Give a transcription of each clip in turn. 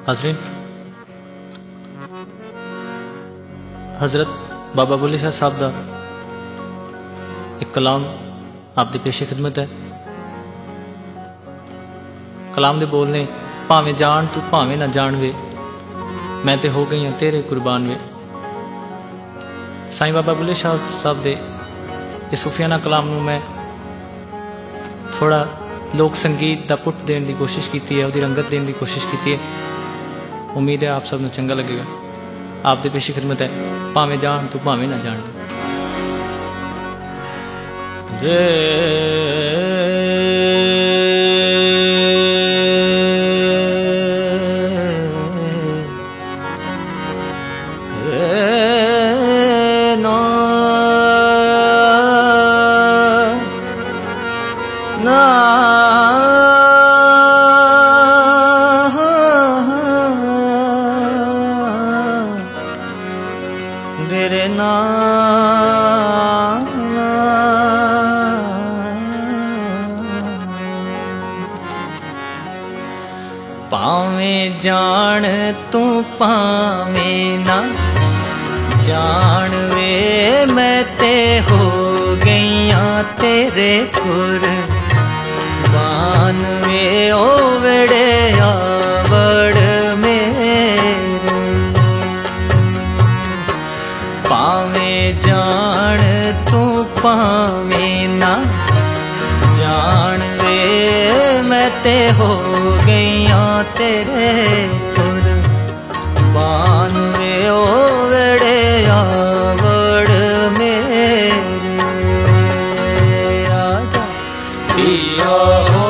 हाज़रीन, हज़रत बाबा बुल्ले शाह साहब का एक कलाम आप दे पेशे खिदमत है। कलाम दे बोलने, भावें जान तू भावें ना जान वे, मैं ते हो गई हाँ तेरे कुर्बान वे। साईं बाबा बुल्ले शाह साहब दे इस सूफियाना कलाम नूं मैं थोड़ा लोक संगीत का पुट देने की कोशिश की है, उसकी रंगत देने की कोशिश की है। उम्मीद है आप सब नूं चंगा लगेगा। आप दे पेशी खिदमत है, भावें जान तू भावें ना जान। पावें जान तू पावें ना जान वे, मैं ते हो गईया तेरे कुर्बान वे। ओ वेड़े आवड़ मेरे, पावें जान तू पावें ना जान वे, मैं ते हो गईया तेरे कुर्बान वे। ओ वेड़े आवड़ मेरे, आजा पिया हो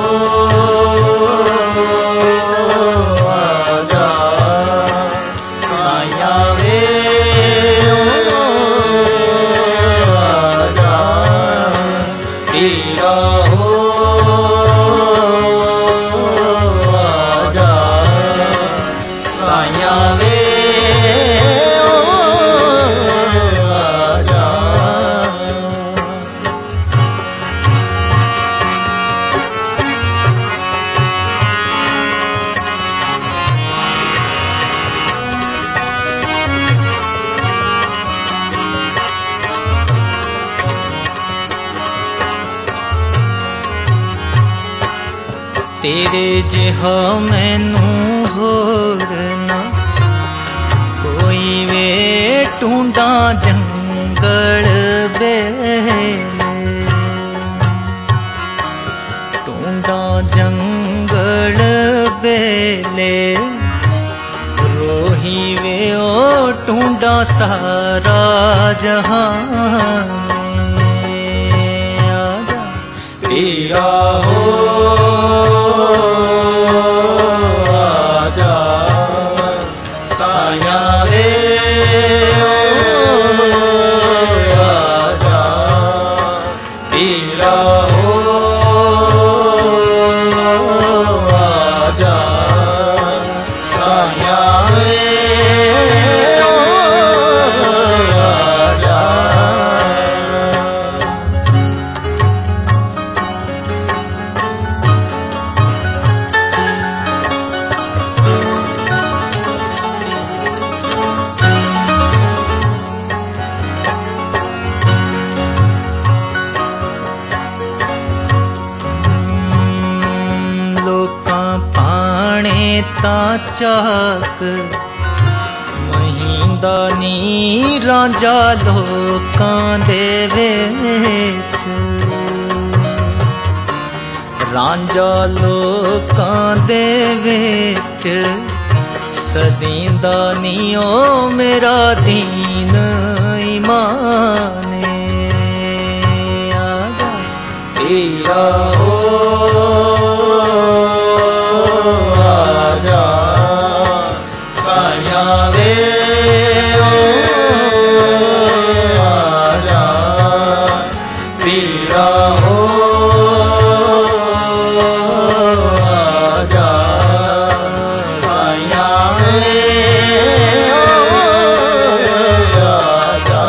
आजा साया वे, आजा पिया हो साया वे, आजा। तेरे जिहा मैनू होर ना कोई वे, टूंडा जंगल बेले, टूंडा जंगल बेले रोही वे। ओ टूंडा सारा जहान, आजा पिया हो आजा साया वे, आजा पिया हो आजा साया वे, आजा। ता चाक महिंदा नी रांझा लोकां दे विच, रांझा लोकां दे विच सदींदा नी ओ मेरा दीन ईमान, आजा पिया हो आजा साया वे, आजा पिया हो आजा साया वे, आजा।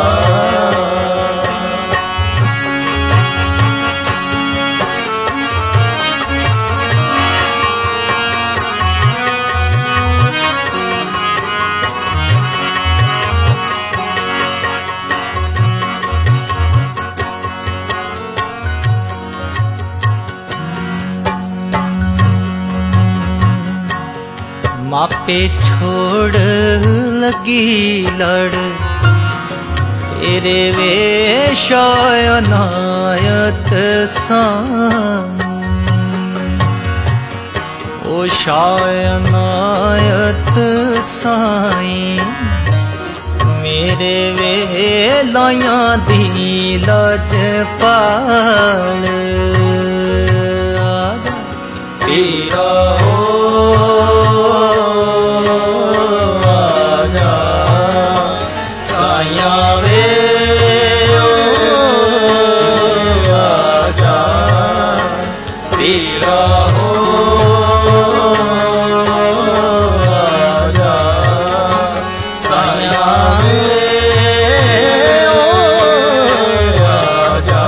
मापे छोड़ लगी लड़ तेरे वेश अनायत साईं ओ शायनायत साईं मेरे वेलायां दी लजपाल पीरा हो आजा साईं वे आजा पीरा हो आजा साईं आजा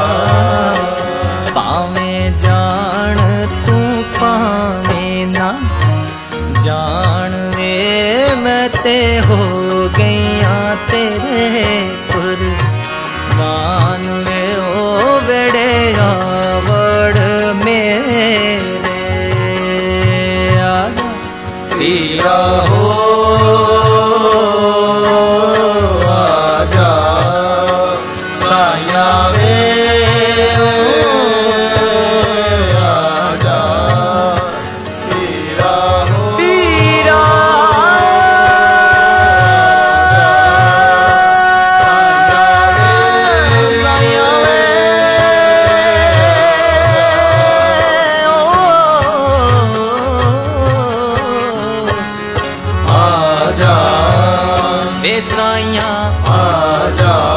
पावे जान तू पावे ना जान वे मैं ते हो गईया तेरे पुर मान वे ओ वेड़े आवड़ मेरे आजा पीरा हो आजा साईं वे आजा पीरा हो पीरा साईं वे आजा वे साईं आजा